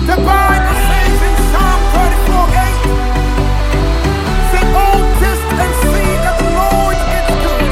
The Bible says in Psalm 34:8, say, "Oh, taste and see that the Lord is good."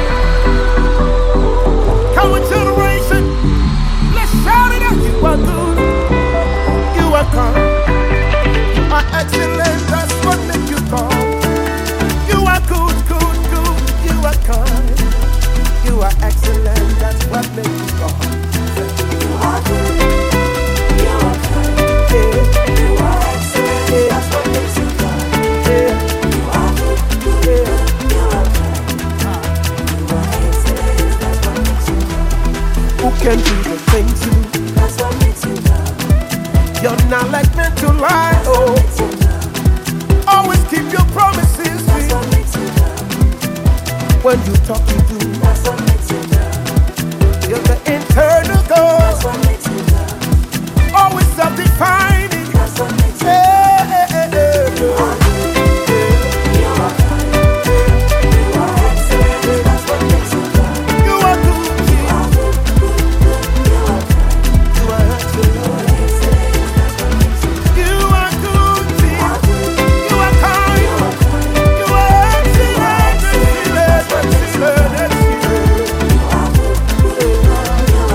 Come on, generation, let's shout it out. You are good. You are kind. You are excellent. That's what makes you call. You are good, good, good. You are kind. You are excellent. That's what makes you call. You are good. You are kind. You are excellent. That's what makes you God. You are good. You are kind. You are excellent. That's what makes you God. Who can do the things you do? That's what makes you God. You're not like men to lie. Oh, always keep your promises. That's what makes you God. When you talk, you do. That's what makes you God. You're the internal That's God. what makes you God. Always self-defining. That's what makes you God. You are good. You are kind. You are excellent. That's what makes you God. You are good. You are good. You are kind. You are excellent. You are excellent. That's what makes you God. You are good. You are good. You are kind. You are kind. You are excellent. Excellent. Excellent. Excellent. You are good. You are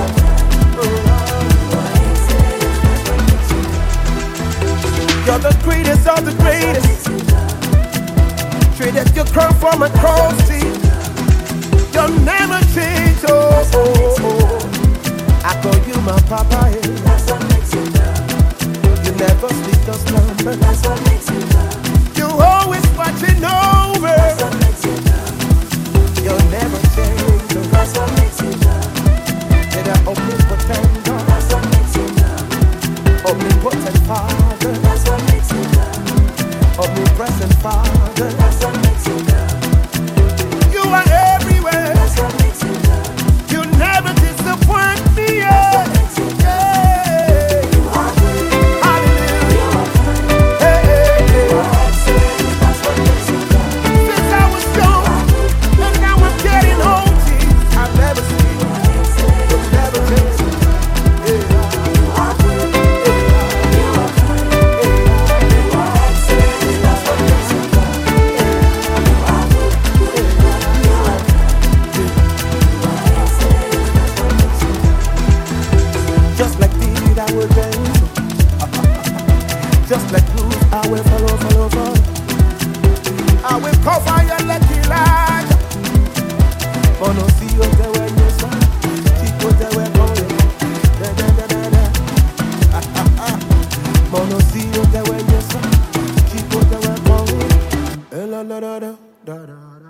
excellent. That's what makes you God. You're the greatest of the greatest. Traded your crown from a cross. See, you'll never change. Oh, oh, oh. I call you my papa. That's what makes you God. You never sleep or slumber. That's what makes you God. You always watching over. That's what makes you God. You'll never change. That's what makes you God. You're the omnipotent God, That's what makes you God. omnipotent Father, That's what makes you God. omnipresent Father. That's what makes you God. You are everywhere. That's what makes you God. You never disappoint me. That's what makes you God. Yeah. You are good. Hallelujah. You are kind. Hey, hey, You hey. are excellent. That's what makes you God. Since I was young, and now I'm getting old, Jesus, I've never seen You are excellent. you never change. Yeah. You are good. You are kind. You are excellent. That's what makes you God. You are good. You are kind. You are excellent. That's what makes you God. Just like David, I will dance. Just like Ruth, I will follow, follow, follow. I will cover you like Elijah. Mono see you there when you saw. Chico there when you da da da da da. Mono see you there when you saw. Chico there when you da da da da da da.